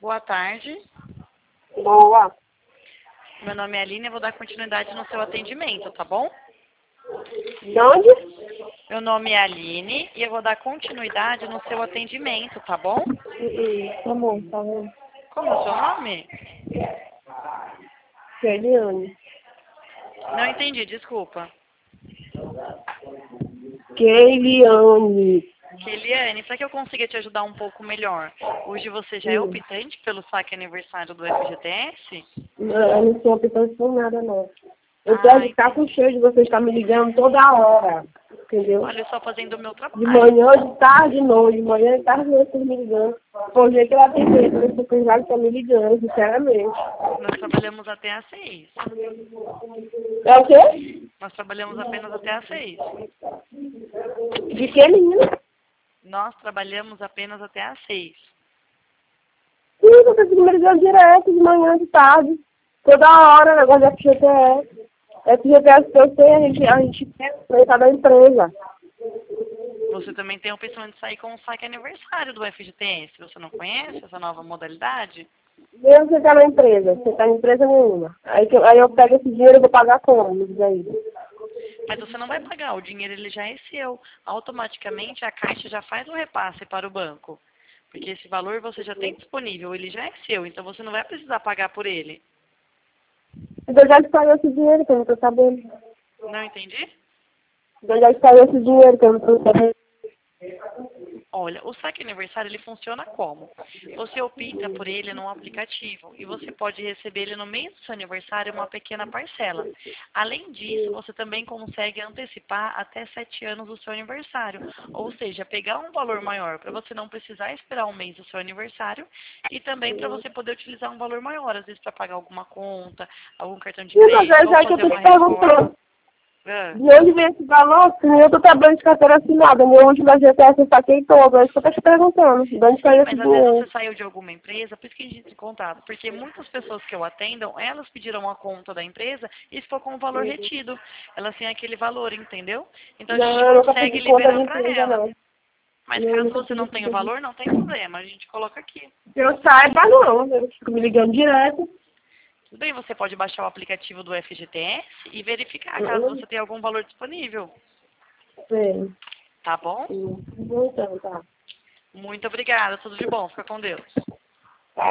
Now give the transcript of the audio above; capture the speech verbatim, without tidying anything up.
boa tarde. Boa. Meu nome é Aline, eu vou dar continuidade no seu atendimento, tá bom? De onde? Meu nome é Aline e eu vou dar continuidade no seu atendimento, tá bom? Uh-uh. Tá bom, tá bom. Como é o seu nome? Keliane. Não entendi, desculpa. Keliane. Keliane, para que eu consiga te ajudar um pouco melhor, hoje você já é Hum. optante pelo saque aniversário do F G T S? Não, eu não sou optante por nada, não. Eu Ah, quero ficar com entendi. cheio de vocês estar me ligando toda hora. Entendeu? Olha, eu só fazendo o meu De trabalho. manhã, de tarde, de noite. De manhã, de tarde, de noite, vocês me ligando. Por jeito que eu atendi, porque vocês já estão me ligando, sinceramente. Nós trabalhamos até às seis. É o quê? Nós trabalhamos apenas até às seis. De que, menina? Nós trabalhamos apenas até às seis. Sim, vocês ficam me ligando direto, de manhã, de tarde. Toda hora, negócio de F G T S. F G T S que eu sei, a gente, a gente quer entrar da empresa. Você também tem a opção de sair com o saque aniversário do F G T S. Você não conhece essa nova modalidade? Mesmo você tá na empresa, você tá em empresa nenhuma. Aí, que, aí eu pego esse dinheiro e vou pagar como? Me diz aí. Mas você não vai pagar, o dinheiro ele já é seu. Automaticamente a Caixa já faz o repasse para o banco. Porque esse valor você já tem disponível, ele já é seu, então você não vai precisar pagar por ele. Então já te pagou esse dinheiro que eu não tô sabendo. Não entendi? Então já te pagou esse dinheiro que eu não tô sabendo. Olha, o saque aniversário ele funciona como? Você opta por ele num aplicativo e você pode receber ele no mês do seu aniversário uma pequena parcela. Além disso, você também consegue antecipar até sete anos do seu aniversário. Ou seja, pegar um valor maior para você não precisar esperar um mês do seu aniversário e também para você poder utilizar um valor maior, às vezes para pagar alguma conta, algum cartão de Sim, mas crédito é ou já que eu fazer tô uma te reforma. perguntando. Ah. De onde vem esse valor? Porque eu tô trabalhando de carteira assinada. Meu último G T S eu saquei todo. É isso que eu tô te perguntando. De onde Sim, saiu esse mas às vezes dinheiro? você saiu de alguma empresa, por isso que a gente entra em contato. Porque muitas pessoas que eu atendo, elas pediram a conta da empresa e ficou com o valor retido. Elas têm aquele valor, entendeu? Então a gente Não, eu nunca consegue pedi conta de liberar para empresa, elas. não. Mas Não, eu caso nunca você pedi não tenha o conta de... valor, não tem problema. A gente coloca aqui. Que eu saiba, não. Eu fico me ligando direto. Tudo bem, você pode baixar o aplicativo do F G T S e verificar caso Não, você tenha algum valor disponível. sei. Tá bom? Sim. Então, tá. Muito obrigada. Tudo de bom. Fica com Deus.